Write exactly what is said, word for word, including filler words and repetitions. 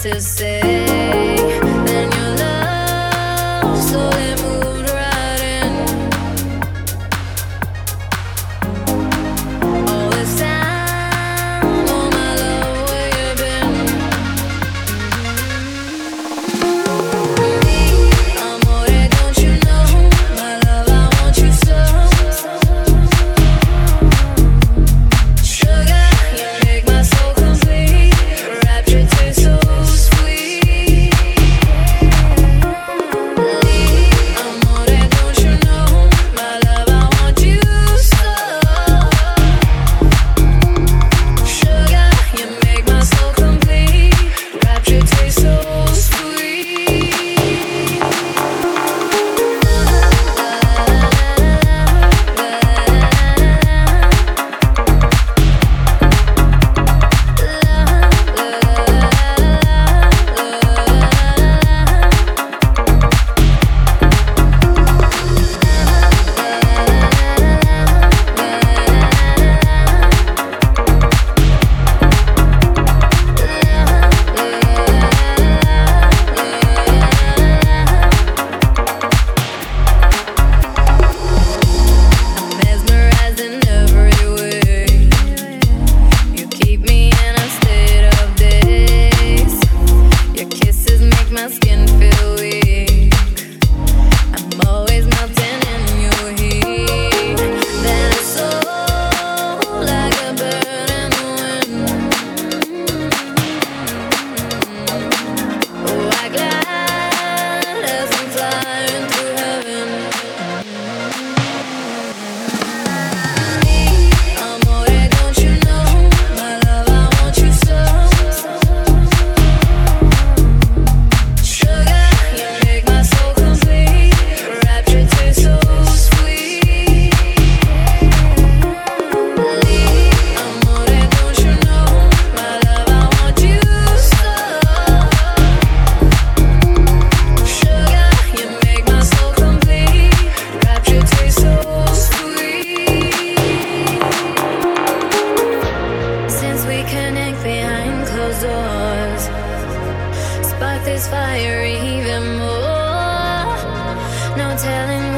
to say. Then your love slowly moved right in. All this time, oh my love, where you been? Me, amore, don't you know, my love, I want you so. Sugar, you make my soul complete. Rapture tastes so sweet. Amore, don't you know, my love, I want you so. Sugar, you make my soul complete. Rapture tastes so sweet. Mesmerized in every way. You keep me in a state of daze. Your kisses make my skin feel weak. I'm always melting in your heat. Then I soar like a bird in the wind. Oh, I glide as I'm flying through heaven. Amore, don't you know, my love, I want you so. Sugar, you make my soul complete. Rapture tastes so sweet. Amore, don't you know, my love, I want you so. Sugar, you make my soul complete. Rapture tastes so sweet. Since we connect behind closed doors, spark this fire even more. No telling